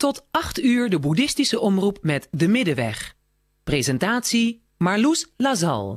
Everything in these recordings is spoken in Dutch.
tot 8 uur de boeddhistische omroep met De Middenweg. Presentatie Marloes Lazal.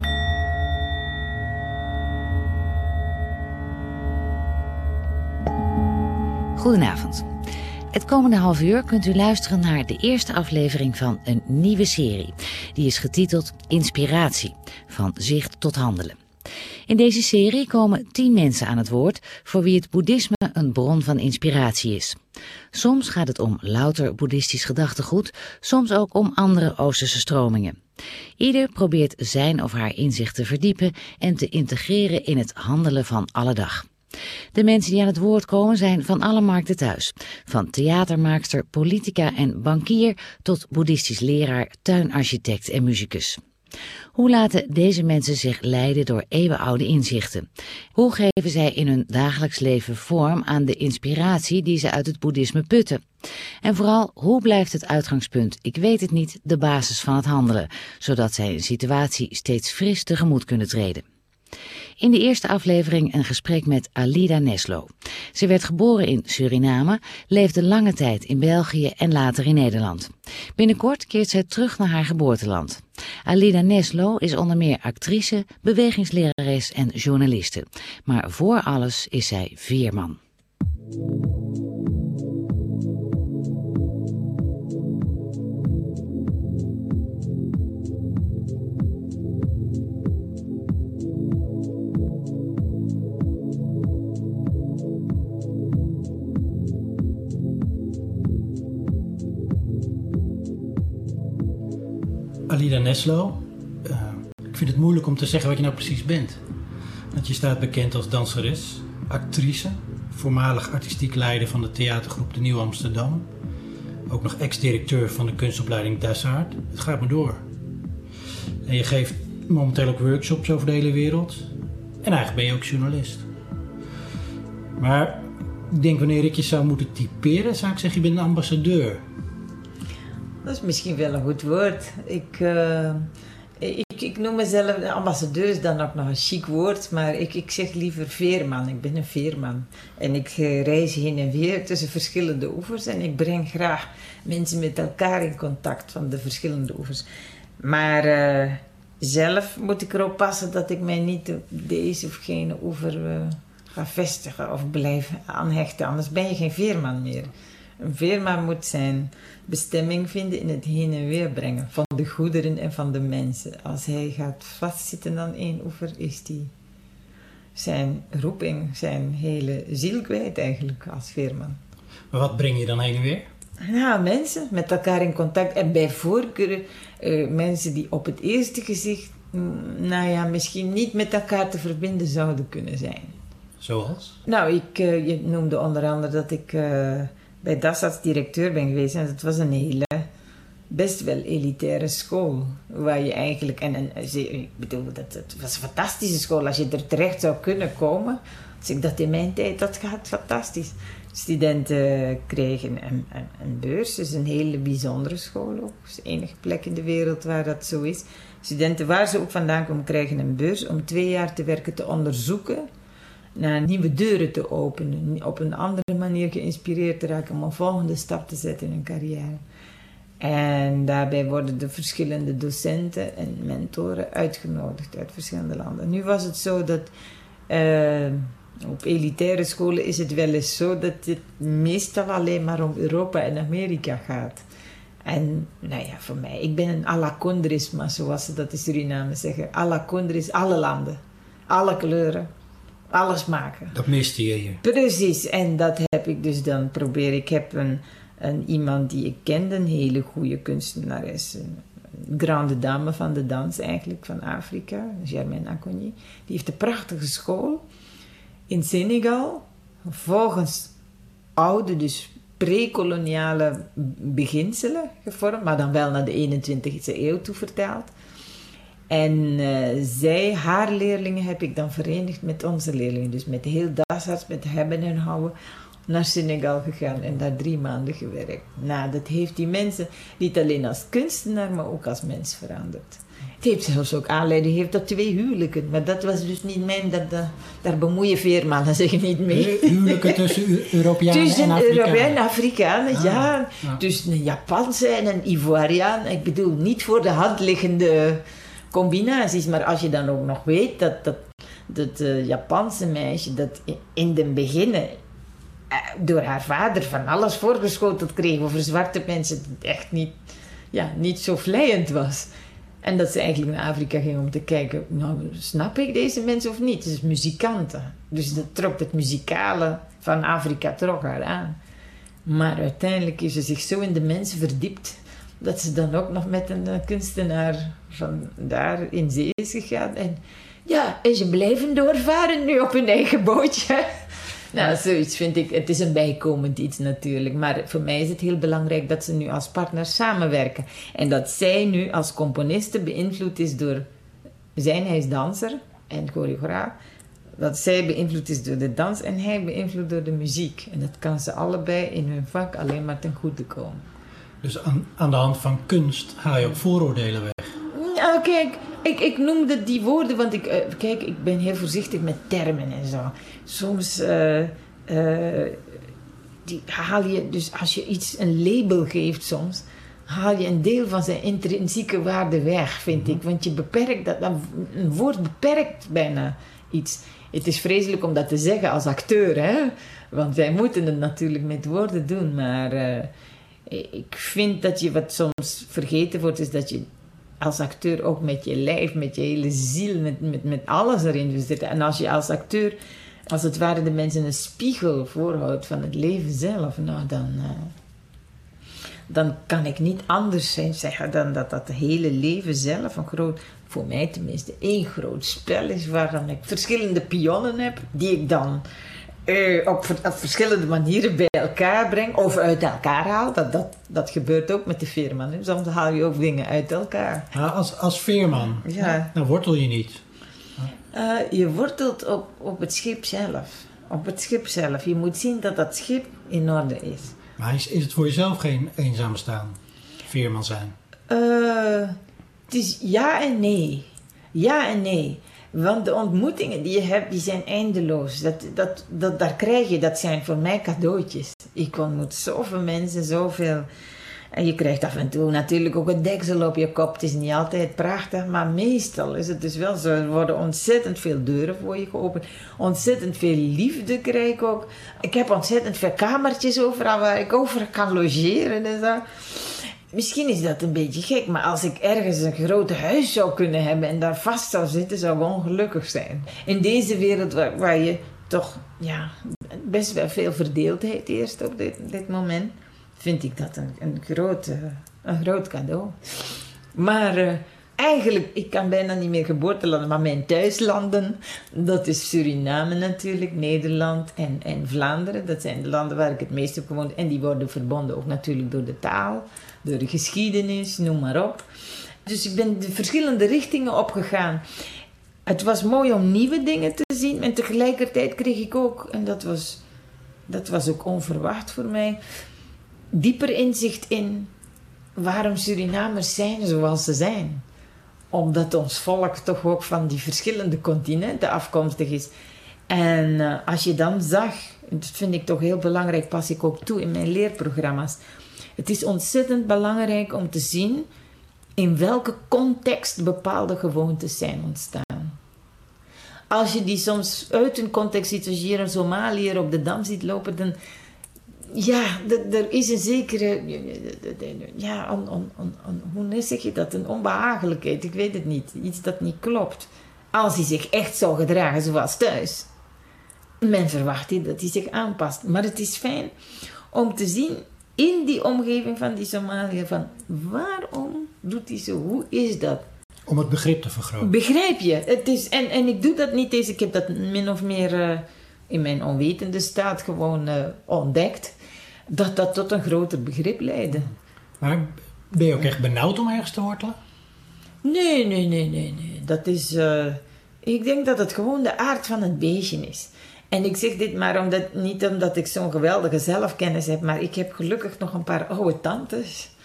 Goedenavond. Het komende half uur kunt u luisteren naar de eerste aflevering van een nieuwe serie. Die is getiteld Inspiratie, van zicht tot handelen. In deze serie komen 10 mensen aan het woord voor wie het boeddhisme een bron van inspiratie is. Soms gaat het om louter boeddhistisch gedachtegoed, soms ook om andere Oosterse stromingen. Ieder probeert zijn of haar inzicht te verdiepen en te integreren in het handelen van alle dag. De mensen die aan het woord komen zijn van alle markten thuis. Van theatermaakster, politica en bankier tot boeddhistisch leraar, tuinarchitect en muzikus. Hoe laten deze mensen zich leiden door eeuwenoude inzichten? Hoe geven zij in hun dagelijks leven vorm aan de inspiratie die ze uit het boeddhisme putten? En vooral, hoe blijft het uitgangspunt, ik weet het niet, de basis van het handelen, zodat zij een situatie steeds fris tegemoet kunnen treden? In de eerste aflevering een gesprek met Alida Neslo. Ze werd geboren in Suriname, leefde lange tijd in België en later in Nederland. Binnenkort keert zij terug naar haar geboorteland. Alida Neslo is onder meer actrice, bewegingslerares en journaliste. Maar voor alles is zij veerman. Alida Neslo, ik vind het moeilijk om te zeggen wat je nou precies bent. Want je staat bekend als danseres, actrice, voormalig artistiek leider van de theatergroep De Nieuw Amsterdam. Ook nog ex-directeur van de kunstopleiding Dassaert. Het gaat maar door. En je geeft momenteel ook workshops over de hele wereld. En eigenlijk ben je ook journalist. Maar ik denk wanneer ik je zou moeten typeren, zou ik zeggen je bent een ambassadeur. Dat is misschien wel een goed woord. Ik noem mezelf ambassadeur, is dan ook nog een chic woord, maar ik zeg liever veerman. Ik ben een veerman. En ik reis heen en weer tussen verschillende oevers en ik breng graag mensen met elkaar in contact van de verschillende oevers. Maar zelf moet ik erop passen dat ik mij niet op deze of gene oever ga vestigen of blijf aanhechten. Anders ben je geen veerman meer. Een veerman moet zijn bestemming vinden in het heen en weer brengen van de goederen en van de mensen. Als hij gaat vastzitten aan één oever, is hij zijn roeping, zijn hele ziel kwijt eigenlijk als veerman. Maar wat breng je dan heen en weer? Nou, mensen met elkaar in contact en bij voorkeur mensen die op het eerste gezicht, misschien niet met elkaar te verbinden zouden kunnen zijn. Zoals? Nou, je noemde onder andere dat ik bij Dassaert directeur ben geweest en dat was een hele, best wel elitaire school. Waar je eigenlijk, ik bedoel, het was een fantastische school. Als je er terecht zou kunnen komen, als ik dat in mijn tijd, dat gaat fantastisch. Studenten kregen een beurs, dus een hele bijzondere school ook. Het is de enige plek in de wereld waar dat zo is. Studenten, waar ze ook vandaan komen, krijgen een beurs om 2 jaar te werken, te onderzoeken, naar nieuwe deuren te openen, op een andere manier geïnspireerd te raken om een volgende stap te zetten in hun carrière. En daarbij worden de verschillende docenten en mentoren uitgenodigd uit verschillende landen. Nu was het zo dat op elitaire scholen is het wel eens zo dat het meestal alleen maar om Europa en Amerika gaat. En voor mij, ik ben een alakondrisma, zoals ze dat in Suriname zeggen. Alakondris, alle landen, alle kleuren. Alles maken. Dat miste je hier. Precies, en dat heb ik dus dan proberen. Ik heb iemand die ik kende, een hele goede kunstenares, een grande dame van de dans eigenlijk, van Afrika, Germaine Acogny. Die heeft een prachtige school in Senegal, volgens oude, dus pre-koloniale beginselen gevormd, maar dan wel naar de 21e eeuw toe vertaald. En haar leerlingen heb ik dan verenigd met onze leerlingen. Dus met heel Dassaert, met hebben en houden, naar Senegal gegaan en daar 3 maanden gewerkt. Nou, dat heeft die mensen niet alleen als kunstenaar, maar ook als mens veranderd. Het heeft zelfs ook aanleiding gegeven tot 2 huwelijken. Maar dat was dus niet mijn... Daar bemoeien Veermannen zich niet mee. Huwelijken tussen Europeanen en Afrikanen? Tussen Europeanen en Afrikanen, ja. Tussen een Japanse en een Ivoiriaan. Ik bedoel, niet voor de hand liggende combinaties. Maar als je dan ook nog weet dat Japanse meisje... dat in den beginnen... door haar vader van alles voorgeschoteld kreeg over zwarte mensen... dat echt niet zo vleiend was... En dat ze eigenlijk naar Afrika ging om te kijken... nou, snap ik deze mensen of niet? Het is muzikanten. Dus dat trok het muzikale van Afrika trok haar aan. Maar uiteindelijk is ze zich zo in de mensen verdiept... dat ze dan ook nog met een kunstenaar van daar in zee is gegaan. En ze blijven doorvaren nu op hun eigen bootje... Nou, zoiets vind ik, het is een bijkomend iets natuurlijk. Maar voor mij is het heel belangrijk dat ze nu als partners samenwerken. En dat zij nu als componiste beïnvloed is door... Hij is danser en choreograaf. Dat zij beïnvloed is door de dans en hij beïnvloed door de muziek. En dat kan ze allebei in hun vak alleen maar ten goede komen. Dus aan de hand van kunst haal je ook vooroordelen weg? Nou, kijk, ik noemde die woorden, want ik ben heel voorzichtig met termen en zo. Soms die haal je, dus als je iets een label geeft soms, haal je een deel van zijn intrinsieke waarde weg, vind ik. Want je beperkt dat, een woord beperkt bijna iets. Het is vreselijk om dat te zeggen als acteur, hè? Want wij moeten het natuurlijk met woorden doen, maar ik vind dat je wat soms vergeten wordt, is dat je als acteur ook met je lijf, met je hele ziel, met alles erin zit. En als je als acteur, als het ware de mensen een spiegel voorhoudt van het leven zelf, nou dan kan ik niet anders zeggen dan dat hele leven zelf een groot, voor mij tenminste, één groot spel is waarvan ik verschillende pionnen heb, die ik dan op verschillende manieren bij elkaar breng of uit elkaar haal. Dat gebeurt ook met de veerman. Hè. Soms haal je ook dingen uit elkaar. Ja, als veerman, dan wortel je niet. Je wortelt op het schip zelf. Op het schip zelf. Je moet zien dat dat schip in orde is. Maar is het voor jezelf geen eenzaam bestaan? Veerman zijn? Het is ja en nee. Ja en nee. Want de ontmoetingen die je hebt, die zijn eindeloos. Daar krijg je, dat zijn voor mij cadeautjes. Ik ontmoet zoveel mensen, zoveel. En je krijgt af en toe natuurlijk ook een deksel op je kop. Het is niet altijd prachtig, maar meestal is het dus wel zo. Er worden ontzettend veel deuren voor je geopend. Ontzettend veel liefde krijg ik ook. Ik heb ontzettend veel kamertjes overal waar ik over kan logeren en zo. Misschien is dat een beetje gek, maar als ik ergens een groot huis zou kunnen hebben en daar vast zou zitten, zou ik ongelukkig zijn. In deze wereld waar je toch best wel veel verdeeldheid eerst op dit moment, vind ik dat een groot cadeau. Maar eigenlijk, ik kan bijna niet meer geboortelanden, maar mijn thuislanden, dat is Suriname natuurlijk, Nederland en Vlaanderen. Dat zijn de landen waar ik het meest heb gewoond. En die worden verbonden ook natuurlijk door de taal, door de geschiedenis, noem maar op. Dus ik ben de verschillende richtingen opgegaan. Het was mooi om nieuwe dingen te zien. En tegelijkertijd kreeg ik ook, en dat was ook onverwacht voor mij, dieper inzicht in waarom Surinamers zijn zoals ze zijn. Omdat ons volk toch ook van die verschillende continenten afkomstig is. En als je dan zag, dat vind ik toch heel belangrijk, pas ik ook toe in mijn leerprogramma's. Het is ontzettend belangrijk om te zien in welke context bepaalde gewoontes zijn ontstaan. Als je die soms uit een context ziet, als je hier een Somaliër op de Dam ziet lopen, dan er is een zekere, hoe zeg je dat, een onbehagelijkheid, ik weet het niet, iets dat niet klopt. Als hij zich echt zou gedragen zoals thuis, men verwacht dat hij zich aanpast. Maar het is fijn om te zien in die omgeving van die Somaliër, van waarom doet hij zo, hoe is dat? Om het begrip te vergroten. Begrijp je? Het is, en ik doe dat niet eens, ik heb dat min of meer in mijn onwetende staat gewoon ontdekt, dat tot een groter begrip leidde. Maar ben je ook echt benauwd om ergens te wortelen? Nee. Dat is, ik denk dat het gewoon de aard van het beestje is. En ik zeg dit maar niet omdat ik zo'n geweldige zelfkennis heb, maar ik heb gelukkig nog een paar oude tantes.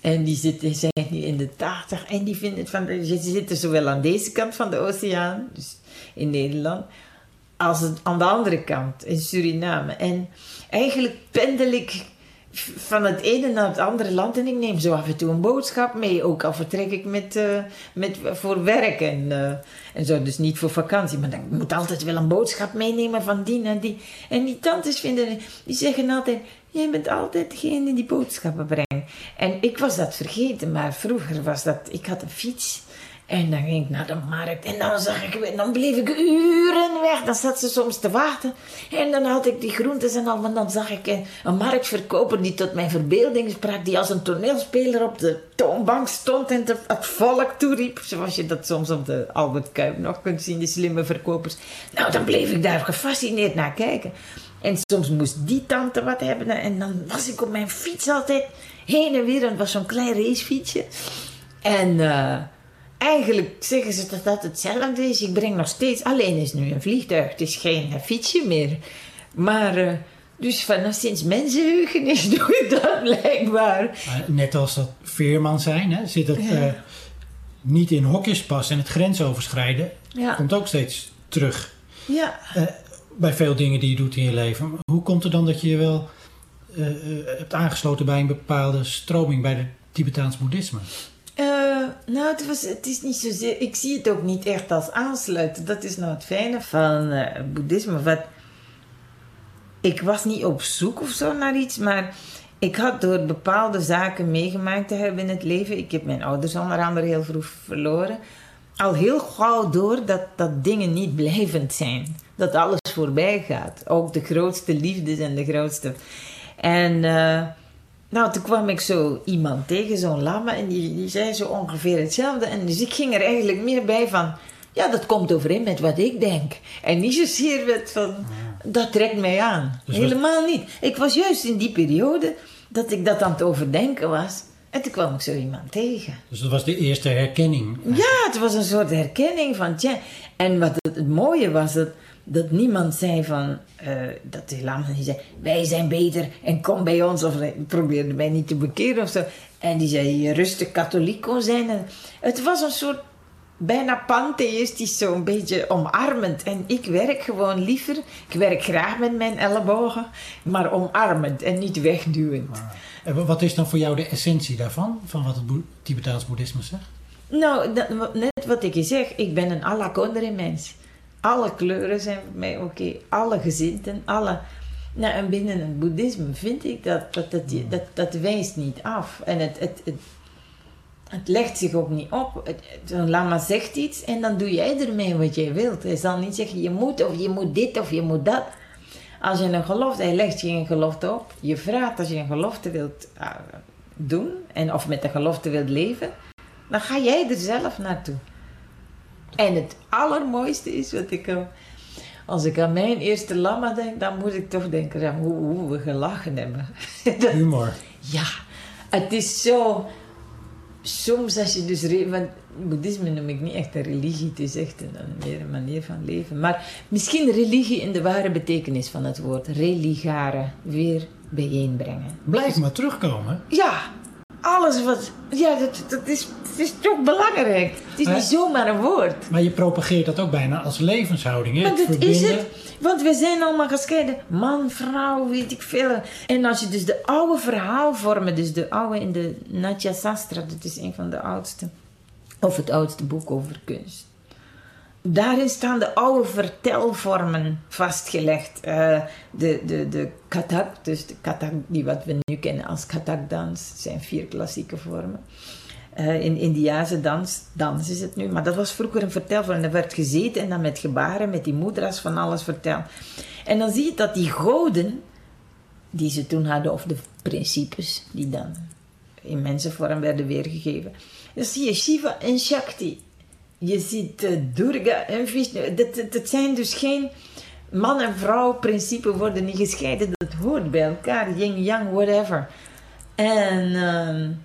En die zijn nu in de 80 en die vinden het ze zitten zowel aan deze kant van de oceaan, dus in Nederland, als aan de andere kant, in Suriname. En eigenlijk pendel ik van het ene naar het andere land en ik neem zo af en toe een boodschap mee. Ook al vertrek ik voor werk en zo, dus niet voor vakantie. Maar dan moet altijd wel een boodschap meenemen van die naar die. En die tantes die zeggen altijd, jij bent altijd degene die boodschappen brengt. En ik was dat vergeten, maar vroeger was dat, ik had een fiets. En dan ging ik naar de markt en dan bleef ik uren weg. Dan zat ze soms te wachten. En dan had ik die groentes en al. En dan zag ik een marktverkoper die tot mijn verbeelding sprak. Die als een toneelspeler op de toonbank stond en het volk toeriep. Zoals je dat soms op de Albert Kuip nog kunt zien, die slimme verkopers. Nou, dan bleef ik daar gefascineerd naar kijken. En soms moest die tante wat hebben. En dan was ik op mijn fiets altijd heen en weer. En het was zo'n klein racefietsje. En eigenlijk zeggen ze dat hetzelfde is. Ik breng nog steeds, alleen is nu een vliegtuig. Het is geen fietsje meer. Maar dus sinds mensenheugenis doe ik dat blijkbaar. Net als dat veerman zijn, hè, zit het niet in hokjes passen en het grensoverschrijden komt ook steeds terug. Ja. Bij veel dingen die je doet in je leven. Hoe komt het dan dat je je wel hebt aangesloten bij een bepaalde stroming bij het Tibetaans boeddhisme? Nou, het is niet zozeer. Ik zie het ook niet echt als aansluiten. Dat is nou het fijne van boeddhisme. Ik was niet op zoek of zo naar iets, maar ik had door bepaalde zaken meegemaakt te hebben in het leven. Ik heb mijn ouders onder andere heel vroeg verloren. Al heel gauw door dat dingen niet blijvend zijn. Dat alles voorbij gaat. Ook de grootste liefdes en de grootste. En toen kwam ik zo iemand tegen, zo'n lama, en die zei zo ongeveer hetzelfde. En dus ik ging er eigenlijk meer bij van, ja, dat komt overeen met wat ik denk. En niet zozeer met van, dat trekt mij aan. Dus helemaal niet. Ik was juist in die periode dat ik dat aan het overdenken was. En toen kwam ik zo iemand tegen. Dus dat was de eerste herkenning? Ja, het was een soort herkenning van, tja. En wat het mooie was, dat niemand zei van, dat de lama die zei, wij zijn beter en kom bij ons. Of probeerde mij niet te bekeren of zo. En die zei, je rustig katholiek kon zijn. En het was een soort bijna pantheïstisch, zo'n beetje omarmend. En ik werk gewoon liever. Ik werk graag met mijn ellebogen, maar omarmend en niet wegduwend. En wat is dan voor jou de essentie daarvan? Van wat het Tibetaans boeddhisme zegt? Nou, net wat ik je zeg. Ik ben een alla kondere mens. Alle kleuren zijn voor mij oké. Alle gezinten, alle. Nou, en binnen het boeddhisme vind ik dat wijst niet af. En het legt zich ook niet op. Een lama zegt iets en dan doe jij ermee wat jij wilt. Hij zal niet zeggen je moet of je moet dit of je moet dat. Als je een gelofte, hij legt je een gelofte op. Je vraagt als je een gelofte wilt doen of met een gelofte wilt leven, dan ga jij er zelf naartoe. En het allermooiste is als ik aan mijn eerste lama denk, dan moet ik toch denken aan hoe we gelachen hebben. Humor. Ja, het is zo. Soms als je dus... Want boeddhisme noem ik niet echt een religie. Het is echt meer een manier van leven. Maar misschien religie in de ware betekenis van het woord. Religare. Weer bijeenbrengen. Blijf maar terugkomen. Ja. Alles wat... Ja, het is toch belangrijk. Het is niet zomaar een woord. Maar je propageert dat ook bijna als levenshouding. Hè? Maar dat is het. Want we zijn allemaal gescheiden. Man, vrouw, weet ik veel. En als je dus de oude verhaalvormen, dus de oude in de Natya Sastra, dat is een van de oudste, of het oudste boek over kunst. Daarin staan de oude vertelvormen vastgelegd. De Kathak, dus de Kathak die wat we nu kennen als Kathak-dans, zijn 4 klassieke vormen. In Indiase dans is het nu, maar dat was vroeger een vertelvorm. Er werd gezeten en dan met gebaren, met die mudras van alles verteld. En dan zie je dat die goden, die ze toen hadden, of de principes, die dan in mensenvorm werden weergegeven. Dan zie je Shiva en Shakti. Je ziet Durga en Vishnu. Dat zijn dus geen man en vrouw principes worden niet gescheiden. Dat hoort bij elkaar. Yin, yang, whatever. En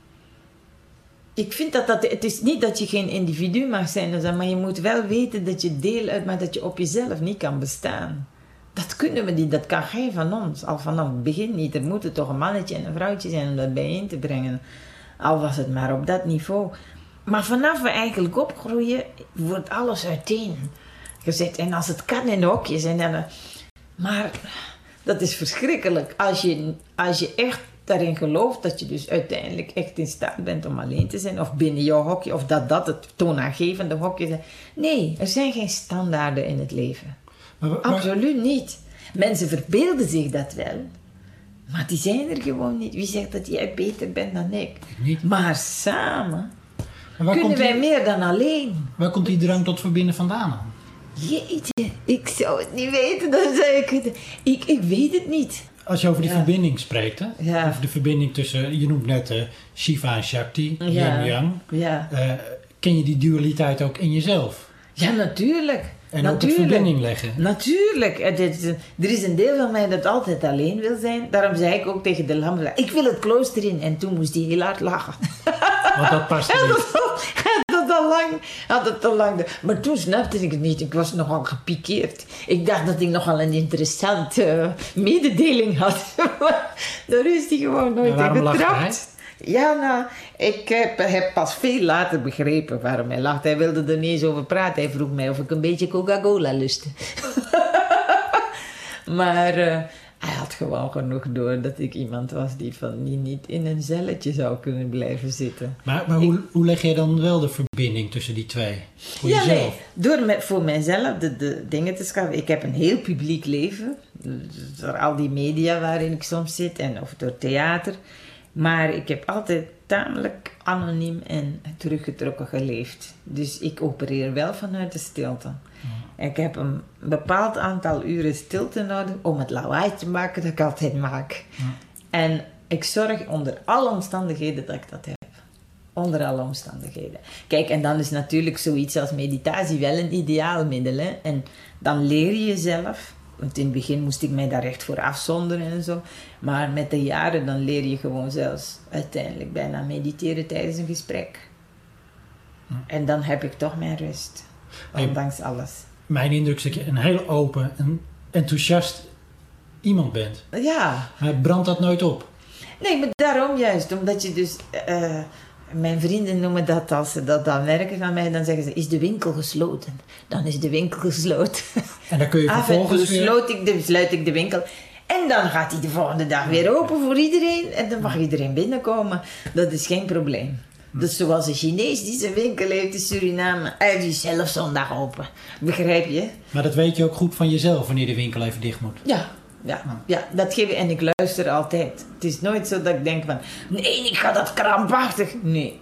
ik vind dat het is niet dat je geen individu mag zijn, maar je moet wel weten dat je deel uitmaakt, dat je op jezelf niet kan bestaan. Dat kunnen we niet, dat kan geen van ons. Al vanaf het begin niet. Er moet toch een mannetje en een vrouwtje zijn om dat bijeen te brengen. Al was het maar op dat niveau. Maar vanaf we eigenlijk opgroeien, wordt alles uiteen gezet. En als het kan in hokjes. Maar dat is verschrikkelijk. Als je echt daarin gelooft dat je dus uiteindelijk echt in staat bent om alleen te zijn. Of binnen jouw hokje. Of dat het toonaangevende hokje is. Nee, er zijn geen standaarden in het leven. Maar absoluut niet. Mensen verbeelden zich dat wel. Maar die zijn er gewoon niet. Wie zegt dat jij beter bent dan ik? Niet. Maar samen kunnen wij meer dan alleen. Waar komt die drang tot verbinden vandaan aan? Jeetje, ik zou het niet weten. Dan zei ik weet het niet. Als je over die verbinding spreekt, hè? Ja. Over de verbinding tussen, je noemt net Shiva en Shakti, Yin-Yang. Ja. Ken je die dualiteit ook in jezelf? Ja, natuurlijk. En ook het verbinding leggen. Natuurlijk. Er is een deel van mij dat altijd alleen wil zijn. Daarom zei ik ook tegen de lam, ik wil het klooster in. En toen moest hij heel hard lachen. Want dat past niet. Had het al lang. Maar toen snapte ik het niet. Ik was nogal gepikeerd. Ik dacht dat ik nogal een interessante mededeling had. Daar is hij gewoon nooit in getrapt. Ja, nou, ik heb pas veel later begrepen waarom hij lacht. Hij wilde er niet eens over praten. Hij vroeg mij of ik een beetje Coca-Cola lustte. Maar hij had gewoon genoeg door dat ik iemand was die niet in een celletje zou kunnen blijven zitten. Maar hoe leg jij dan wel de verbinding tussen die twee? Voor jezelf? Nee, voor mijzelf de dingen te schaffen. Ik heb een heel publiek leven. Door al die media waarin ik soms zit. Of door theater. Maar ik heb altijd tamelijk anoniem en teruggetrokken geleefd. Dus ik opereer wel vanuit de stilte. Ja. Ik heb een bepaald aantal uren stilte nodig om het lawaai te maken dat ik altijd maak. Ja. En ik zorg onder alle omstandigheden dat ik dat heb. Onder alle omstandigheden. Kijk, en dan is natuurlijk zoiets als meditatie wel een ideaal middel. Hè? En dan leer je jezelf. Want in het begin moest ik mij daar echt voor afzonderen en zo. Maar met de jaren dan leer je gewoon zelfs uiteindelijk bijna mediteren tijdens een gesprek. Ja. En dan heb ik toch mijn rust. Ondanks alles. Mijn indruk is dat je een heel open en enthousiast iemand bent. Ja. Maar brandt dat nooit op? Nee, maar daarom juist. Omdat je dus... mijn vrienden noemen dat, als ze dat dan merken van mij, dan zeggen ze, is de winkel gesloten? Dan is de winkel gesloten. En dan kun je vervolgens sluit ik de winkel. En dan gaat hij de volgende dag weer open voor iedereen. En dan mag iedereen binnenkomen. Dat is geen probleem. Dat is zoals een Chinees die zijn winkel heeft in Suriname. Hij is zelf zondag open. Begrijp je? Maar dat weet je ook goed van jezelf, wanneer de winkel even dicht moet. Ja, dat geef ik. En ik luister altijd. Het is nooit zo dat ik denk van... Nee, ik ga dat krampachtig... Nee,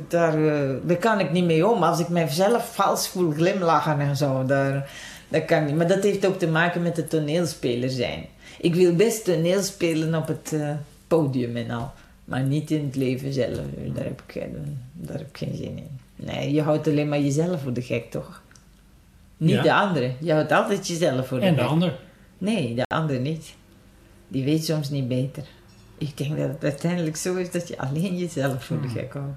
daar kan ik niet mee om. Als ik mijzelf vals voel glimlachen en zo, dat kan niet. Maar dat heeft ook te maken met het toneelspeler zijn. Ik wil best toneel spelen op het podium en al. Maar niet in het leven zelf. Daar heb ik geen zin in. Nee, je houdt alleen maar jezelf voor de gek, toch? Niet de andere. Je houdt altijd jezelf voor de gek. En de ander? Nee, de ander niet. Die weet soms niet beter. Ik denk dat het uiteindelijk zo is dat je alleen jezelf voor de gek houdt.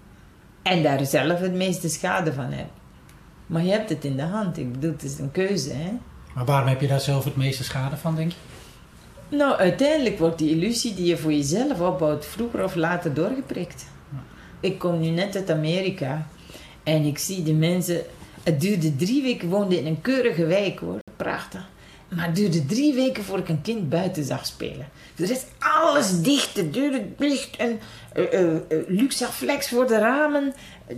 En daar zelf het meeste schade van hebt. Maar je hebt het in de hand. Ik bedoel, het is een keuze, hè. Maar waarom heb je daar zelf het meeste schade van, denk je? Nou, uiteindelijk wordt die illusie die je voor jezelf opbouwt vroeger of later doorgeprikt. Ik kom nu net uit Amerika en ik zie de mensen... Het duurde 3 weken, woonde in een keurige wijk, hoor. Prachtig. Maar het duurde 3 weken voor ik een kind buiten zag spelen. Er is alles dicht, de deuren dicht en Luxaflex voor de ramen,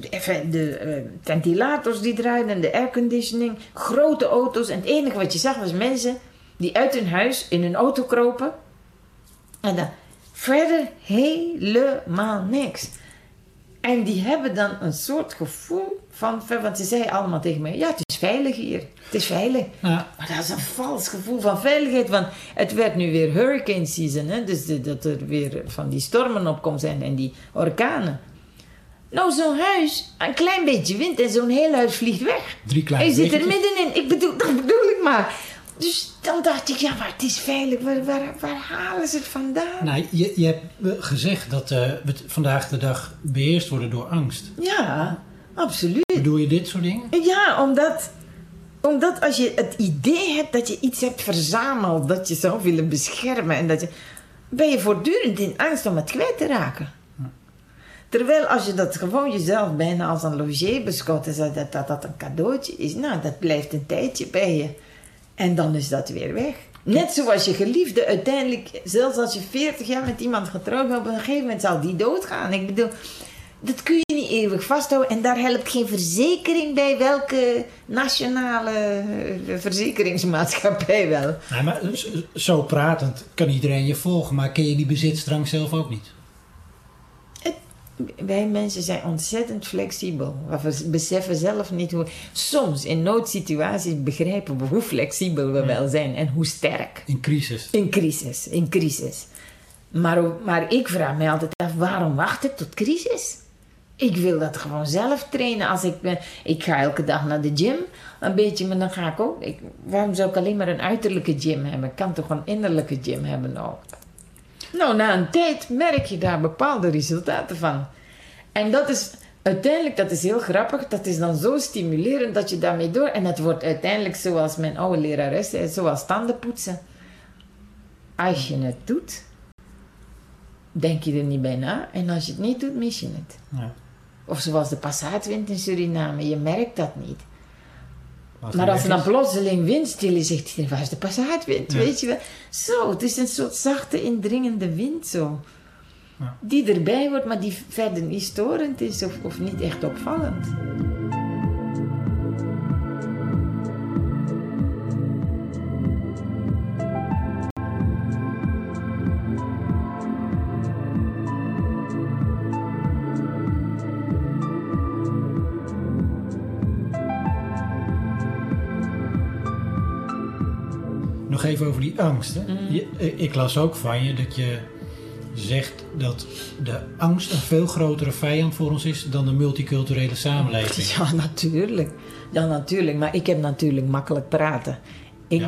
de ventilators die draaiden en de airconditioning, grote auto's. En het enige wat je zag was mensen die uit hun huis in hun auto kropen. En dan verder helemaal niks. En die hebben dan een soort gevoel van... Want ze zeiden allemaal tegen mij... Ja, het is veilig hier. Het is veilig. Ja. Maar dat is een vals gevoel van veiligheid. Want het werd nu weer hurricane season. Hè? Dus dat er weer van die stormen opkomt zijn en die orkanen. Nou, zo'n huis... Een klein beetje wind en zo'n heel huis vliegt weg. 3 kleine je zit er middenin. Dat bedoel ik maar. Dus dan dacht ik... Ja, maar het is veilig. Waar halen ze het vandaan? Nou, je hebt gezegd dat we vandaag de dag beheerst worden door angst. Ja, absoluut. Bedoel je dit soort dingen? Ja, omdat als je het idee hebt dat je iets hebt verzameld, dat je zou willen beschermen, en ben je voortdurend in angst om het kwijt te raken. Terwijl als je dat gewoon jezelf bijna als een logé beschouwt en dat een cadeautje is, nou, dat blijft een tijdje bij je. En dan is dat weer weg. Net zoals je geliefde uiteindelijk, zelfs als je 40 jaar met iemand getrouwd bent, op een gegeven moment zal die doodgaan. Ik bedoel, dat kun je niet eeuwig vasthouden. En daar helpt geen verzekering bij, welke nationale verzekeringsmaatschappij wel. Nee, maar zo pratend kan iedereen je volgen, maar ken je die bezitsdrang zelf ook niet? Wij mensen zijn ontzettend flexibel. We beseffen zelf niet hoe... Soms in noodsituaties begrijpen we hoe flexibel we wel zijn en hoe sterk. In crisis. In crisis. Maar ik vraag mij altijd af, waarom wacht ik tot crisis? Ik wil dat gewoon zelf trainen. Ik ga elke dag naar de gym, een beetje, maar dan ga ik ook... waarom zou ik alleen maar een uiterlijke gym hebben? Ik kan toch een innerlijke gym hebben ook? Nou, na een tijd merk je daar bepaalde resultaten van. En dat is uiteindelijk, dat is heel grappig, dat is dan zo stimulerend dat je daarmee door... En het wordt uiteindelijk, zoals mijn oude lerares zei, zoals tandenpoetsen. Als je het doet, denk je er niet bij na. En als je het niet doet, mis je het. Ja. Of zoals de passaatwind in Suriname, je merkt dat niet. Maar als er dan plotseling windstil is, zegt iedereen, waar is de passaatwind? Ja. Weet je wel? Zo, het is een soort zachte, indringende wind zo. Ja. Die erbij wordt, maar die verder niet storend is of niet echt opvallend. Nog even over die angst. Hè? Ik las ook van je dat je zegt dat de angst een veel grotere vijand voor ons is dan de multiculturele samenleving. Ja, natuurlijk. Maar ik heb natuurlijk makkelijk praten. Ik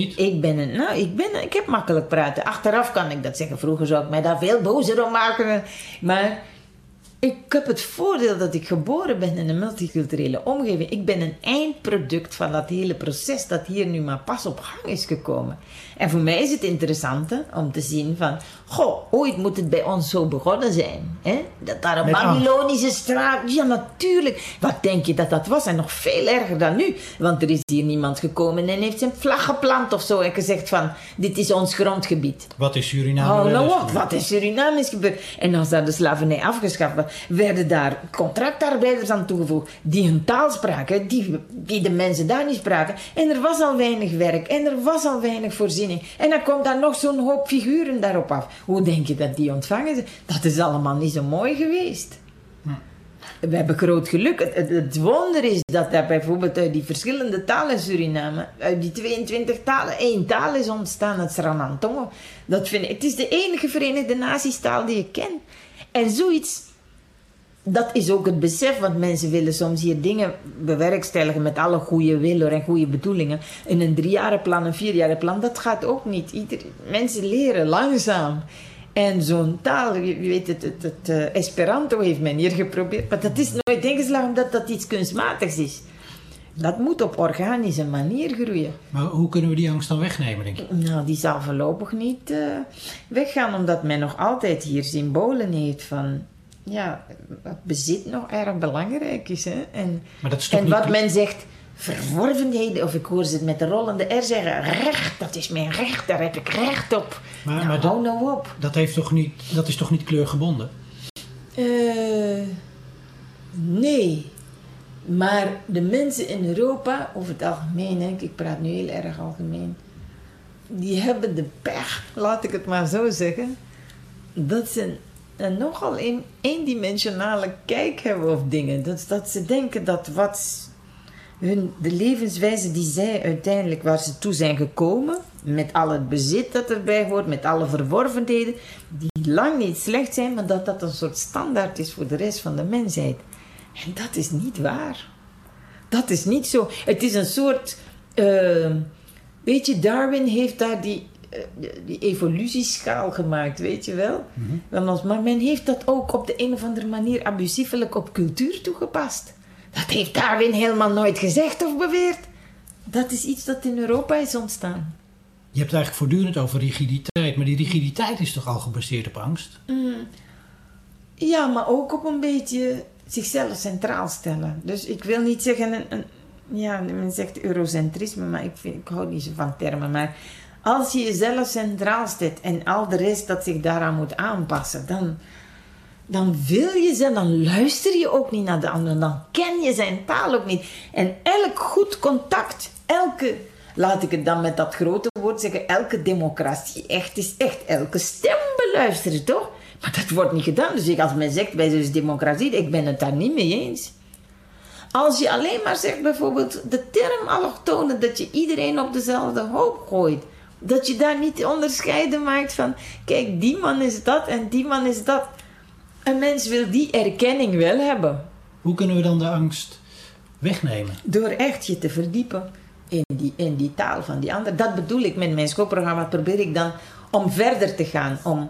heb makkelijk praten. Achteraf kan ik dat zeggen. Vroeger zou ik mij daar veel bozer om maken. Maar ik heb het voordeel dat ik geboren ben in een multiculturele omgeving. Ik ben een eindproduct van dat hele proces dat hier nu maar pas op gang is gekomen. En voor mij is het interessante om te zien van... ooit moet het bij ons zo begonnen zijn. Hè? Dat daar een Babylonische straat... Ja, natuurlijk. Wat denk je dat dat was? En nog veel erger dan nu. Want er is hier niemand gekomen en heeft zijn vlag geplant of zo. En gezegd van, dit is ons grondgebied. Wat is Suriname? Wat is Suriname is gebeurd? En als daar de slavernij afgeschaft was, werden daar contractarbeiders aan toegevoegd. Die hun taal spraken, die de mensen daar niet spraken. En er was al weinig werk. En er was al weinig voorziening. En dan komt daar nog zo'n hoop figuren daarop af. Hoe denk je dat die ontvangen zijn? Dat is allemaal niet zo mooi geweest. We hebben groot geluk. Het wonder is dat daar bijvoorbeeld uit die verschillende talen in Suriname, uit die 22 talen, 1 taal is ontstaan, het Sranantongo. Het is de enige Verenigde Naties taal die ik ken. En zoiets, dat is ook het besef, want mensen willen soms hier dingen bewerkstelligen met alle goede wil en goede bedoelingen. In een 3-jarenplan, een 4-jarenplan, dat gaat ook niet. Mensen leren langzaam. En zo'n taal, je weet het Esperanto heeft men hier geprobeerd, maar dat is nooit ingeslagen omdat dat iets kunstmatigs is. Dat moet op organische manier groeien. Maar hoe kunnen we die angst dan wegnemen, denk je? Nou, die zal voorlopig niet weggaan, omdat men nog altijd hier symbolen heeft van... Ja, wat bezit nog erg belangrijk is. Hè? En wat men zegt, verworvenheden, of ik hoor ze het met de rollende R zeggen, recht, dat is mijn recht, daar heb ik recht op. Maar hou nou op. Dat is toch niet kleurgebonden? Nee. Maar de mensen in Europa, over het algemeen, hè, ik praat nu heel erg algemeen, die hebben de pech, laat ik het maar zo zeggen, dat ze een nogal eendimensionale kijk hebben op dingen. Dat ze denken dat de levenswijze die zij uiteindelijk, waar ze toe zijn gekomen, met al het bezit dat erbij hoort, met alle verworvenheden, die lang niet slecht zijn, maar dat dat een soort standaard is voor de rest van de mensheid. En dat is niet waar. Dat is niet zo. Het is een soort... weet je, Darwin heeft daar die evolutieschaal gemaakt, weet je wel. Maar men heeft dat ook op de een of andere manier abusiefelijk op cultuur toegepast. Dat heeft Darwin helemaal nooit gezegd of beweerd. Dat is iets dat in Europa is ontstaan. Je hebt het eigenlijk voortdurend over rigiditeit, maar die rigiditeit is toch al gebaseerd op angst? Ja, maar ook op een beetje zichzelf centraal stellen. Dus ik wil niet zeggen, men zegt eurocentrisme, maar ik hou niet zo van termen. Maar als je jezelf centraal stelt en al de rest dat zich daaraan moet aanpassen, dan wil je ze, dan luister je ook niet naar de ander, dan ken je zijn taal ook niet. En elk goed contact, laat ik het dan met dat grote woord zeggen, elke democratie echt is echt, elke stem beluisteren, toch? Maar dat wordt niet gedaan. Dus als men zegt, wij zijn democratie, ik ben het daar niet mee eens. Als je alleen maar zegt bijvoorbeeld de term allochtonen, dat je iedereen op dezelfde hoop gooit. Dat je daar niet onderscheiden maakt van, kijk, die man is dat en die man is dat. Een mens wil die erkenning wel hebben. Hoe kunnen we dan de angst wegnemen? Door echt je te verdiepen in die taal van die ander. Dat bedoel ik met mijn schoolprogramma. Probeer ik dan om verder te gaan. Om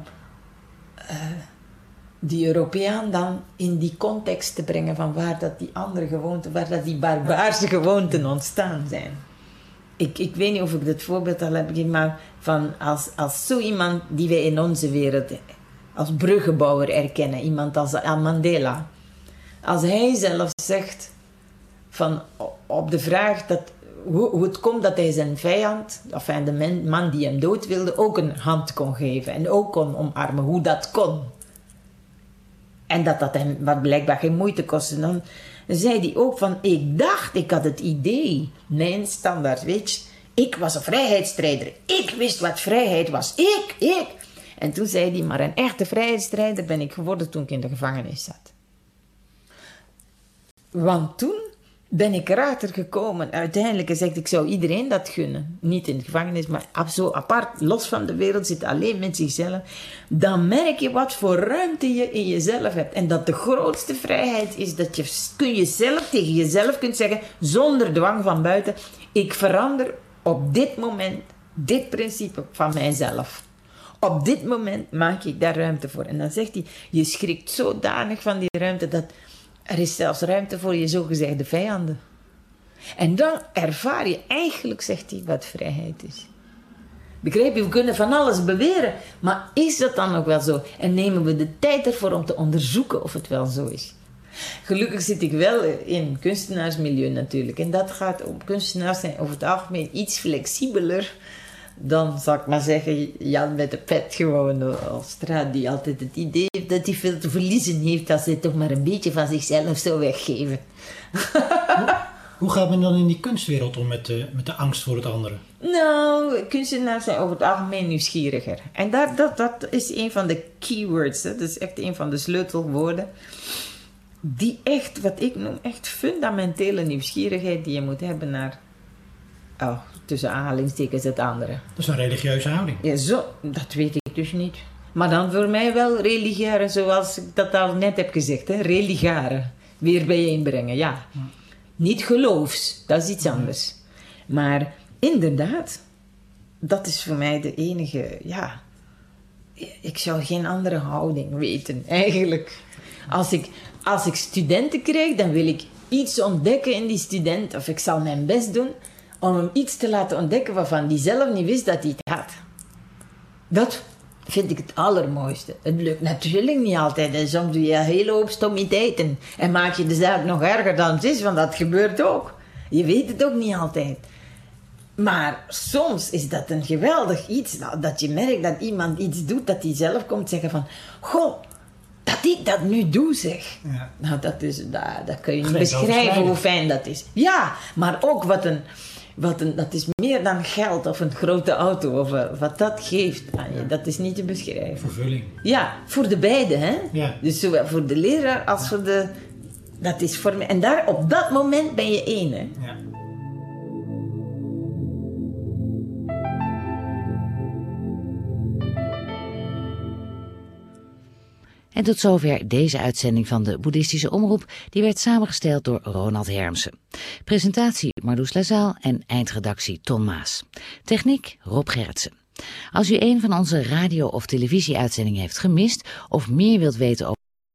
die Europeaan dan in die context te brengen van waar dat die andere gewoonten, waar dat die barbaarse gewoonten ontstaan zijn. Ik weet niet of ik dit voorbeeld al heb gegeven, maar van als zo iemand die wij in onze wereld als bruggenbouwer erkennen, iemand als Mandela. Als hij zelf zegt van op de vraag hoe het komt dat hij zijn vijand, of de man die hem dood wilde, ook een hand kon geven en ook kon omarmen, hoe dat kon. En dat hem wat blijkbaar geen moeite kostte. Dan zei hij ook van, ik had het idee, mijn standaard, weet je, ik was een vrijheidsstrijder, ik wist wat vrijheid was, ik. En toen zei hij, maar een echte vrijheidsstrijder ben ik geworden toen ik in de gevangenis zat. Want toen ben ik erachter gekomen, uiteindelijk gezegd, ik zou iedereen dat gunnen. Niet in de gevangenis, maar zo apart, los van de wereld, zit alleen met zichzelf. Dan merk je wat voor ruimte je in jezelf hebt. En dat de grootste vrijheid is dat je zelf tegen jezelf kunt zeggen, zonder dwang van buiten, ik verander op dit moment dit principe van mijzelf. Op dit moment maak ik daar ruimte voor. En dan zegt hij, je schrikt zodanig van die ruimte dat er is zelfs ruimte voor je zogezegde vijanden. En dan ervaar je eigenlijk, zegt hij, wat vrijheid is. Begrijp je, we kunnen van alles beweren, maar is dat dan ook wel zo? En nemen we de tijd ervoor om te onderzoeken of het wel zo is? Gelukkig zit ik wel in kunstenaarsmilieu natuurlijk. En dat gaat om kunstenaars zijn over het algemeen iets flexibeler dan, zal ik maar zeggen, Jan met de pet gewoon op straat, die altijd het idee heeft dat hij veel te verliezen heeft als hij toch maar een beetje van zichzelf zou weggeven. Hoe gaat men dan in die kunstwereld om met de angst voor het andere? Nou, kunstenaars zijn over het algemeen nieuwsgieriger. En dat is een van de keywords, hè? Dat is echt een van de sleutelwoorden. Die echt, wat ik noem, echt fundamentele nieuwsgierigheid die je moet hebben naar, tussen aanhalingstekens, het andere. Dat is een religieuze houding. Ja, dat weet ik dus niet. Maar dan voor mij wel religare, zoals ik dat al net heb gezegd. Hè? Religare. Weer bijeenbrengen, ja. Niet geloofs, dat is iets anders. Maar inderdaad, dat is voor mij de enige, ik zou geen andere houding weten, eigenlijk. Als ik studenten krijg, dan wil ik iets ontdekken in die student, of ik zal mijn best doen om hem iets te laten ontdekken waarvan hij zelf niet wist dat hij het had. Dat vind ik het allermooiste. Het lukt natuurlijk niet altijd. En soms doe je een hele hoop stommiteiten. En maak je de zaak nog erger dan het is, want dat gebeurt ook. Je weet het ook niet altijd. Maar soms is dat een geweldig iets. Dat je merkt dat iemand iets doet, dat hij zelf komt zeggen van, goh, dat ik dat nu doe, zeg. Ja. Nou, dat kun je niet beschrijven hoe fijn dat is. Ja, maar ook dat is meer dan geld of een grote auto. Of wat dat geeft aan je. Dat is niet te beschrijven. Vervulling. Ja, voor de beide, hè. Ja. Dus zowel voor de leraar als voor de... Dat is voor mij... En op dat moment ben je één, hè. Ja. En tot zover deze uitzending van de Boeddhistische Omroep. Die werd samengesteld door Ronald Hermsen. Presentatie Marloes Lazaal en eindredactie Ton Maas. Techniek Rob Gerritsen. Als u een van onze radio- of televisieuitzendingen heeft gemist of meer wilt weten over